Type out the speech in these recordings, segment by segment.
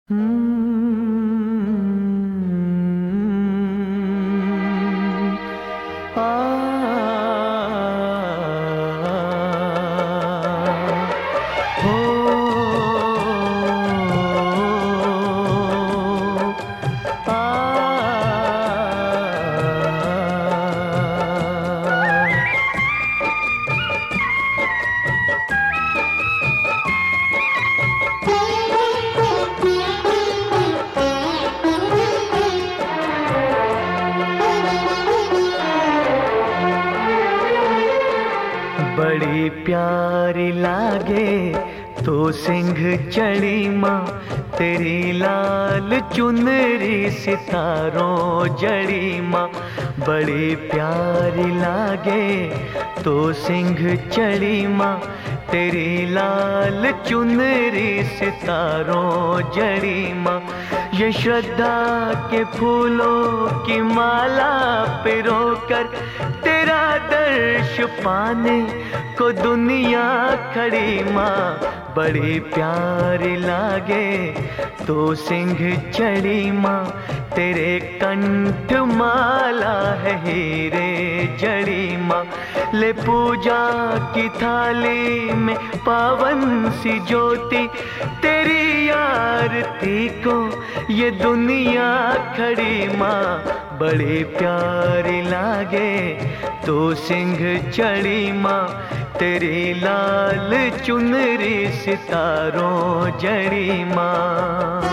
बड़ी प्यारी लागे तो सिंह चढ़ी माँ, तेरी लाल चुनरी सितारों जड़ी माँ। बड़ी प्यारी लागे तो सिंह चढ़ी माँ, तेरी लाल चुनरी सितारों जड़ी माँ। ये श्रद्धा के फूलों की माला पिरोकर तेरा दर्श पाने को दुनिया खड़ी माँ। बड़ी प्यारी लागे तो सिंह चढ़ी माँ, तेरे कंठ माला है हीरे जड़ी माँ। ले पूजा की थाली में पावन सी ज्योति, तेरी आरती को ये दुनिया खड़ी माँ। बड़ी प्यारी लागे तो सिंह चढ़ी माँ, तेरी लाल चुनरी सितारों जड़ी माँ।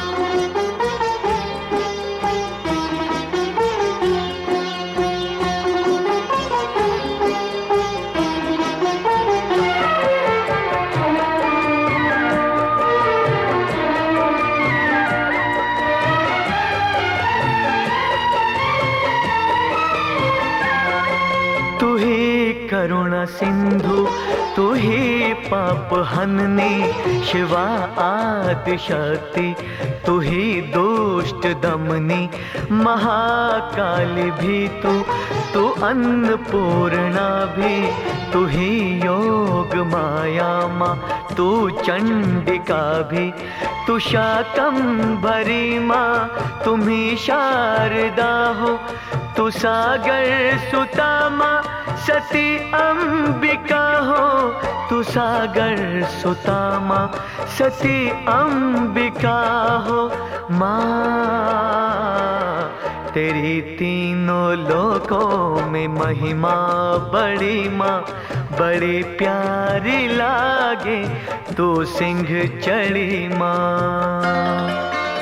तू ही करुणा सिंधु, तू ही पाप हननी, शिवा आदि शक्ति, तू ही दुष्ट दमनी, महाकाली भी तू अन्नपूर्णा भी, तू ही योग माया माँ, तू चंडिका भी, तू शाकंभरी माँ, तुम ही शारदा हो, तू सागर सुता माँ, सती अंबिका हो। तू सागर सुता माँ, सती अंबिका हो माँ। तेरी तीनों लोकों में महिमा बड़ी माँ। बड़ी प्यारी लागे तू सिंह चढ़ी माँ।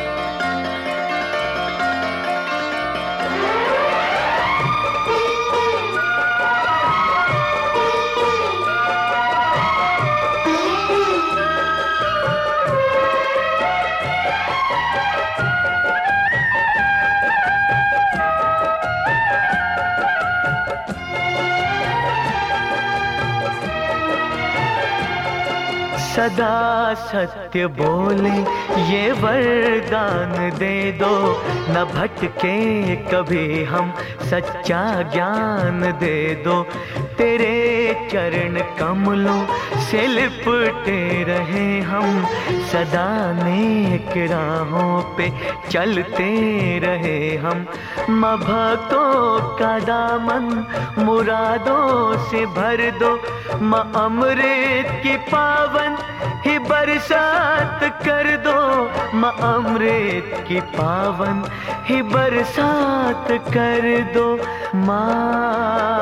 सदा सत्य बोले ये वरदान दे दो, न भटके कभी हम सच्चा ज्ञान दे दो। तेरे चरण कमलों से लिपटे रहे हम, सदा नेक राहों पे चलते रहे हम। माँ भक्तों का दामन मुरादों से भर दो, माँ अमृत की पावन ही बरसात कर दो। माँ अमृत की पावन ही बरसात कर दो। माँ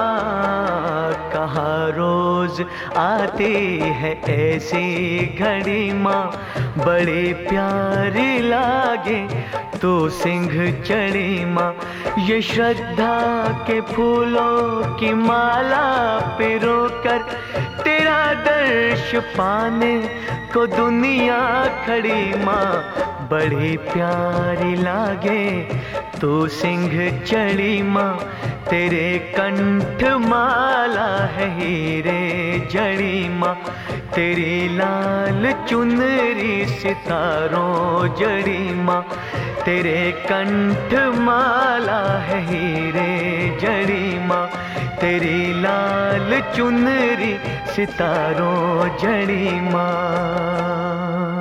कहाँ रोज आती है ऐसी घड़ी माँ, बड़ी प्यारी लागे तो सिंह चढ़ी माँ। ये श्रद्धा के फूलों की माला पिरोकर तेरा दर्श पाने को दुनिया खड़ी माँ। बड़ी प्यारी लागे तो सिंह चढ़ी माँ, तेरे कंठ माला है हीरे जड़ी माँ। तेरी लाल चुनरी सितारों जड़ी माँ, तेरे कंठ माला है हीरे जड़ी माँ। तेरी लाल चुनरी सितारों जड़ी माँ।